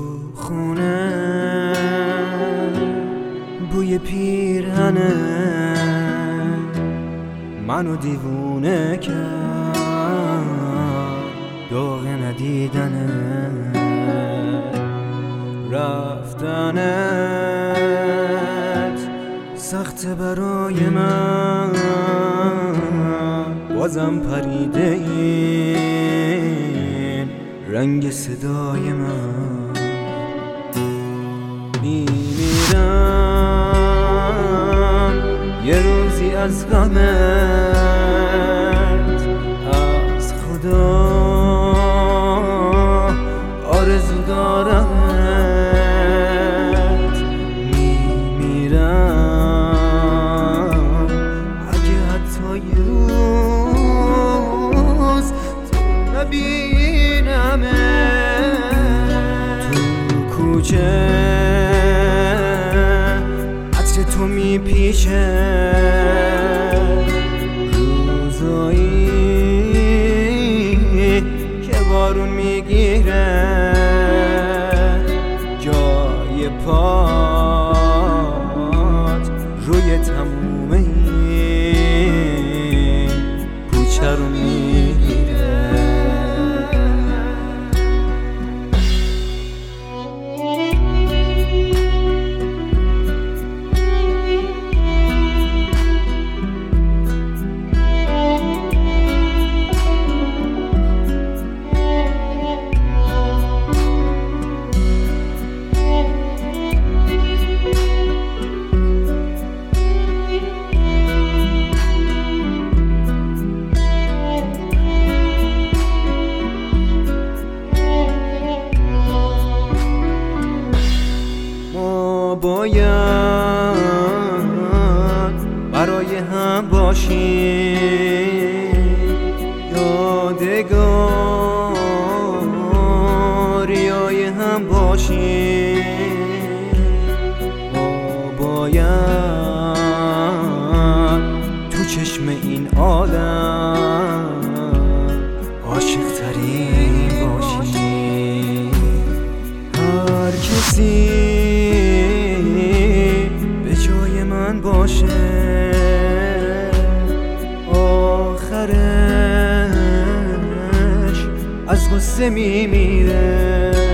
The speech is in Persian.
خونه بوی پیرهنه منو دیوونه کرد، داغ ندیدنه رفتنت سخت برای من، بازم پریده این رنگ صدای من. میمیرم یه روزی از غمت، از خدا آرزو دارم. میمیرم اگه حتی یه روز تو نبینمت تو کوچه، عطر تو میپیچه، روزایی که بارون میگیره جای پات روی تموم این کوچه رو میگیره. باید برای هم باشیم، یادگاریای هم باشیم. ما باید تو چشم این عالم عاشق ترین باشیم. هر کسی جای من باشه، آخرش از غصه میمیره.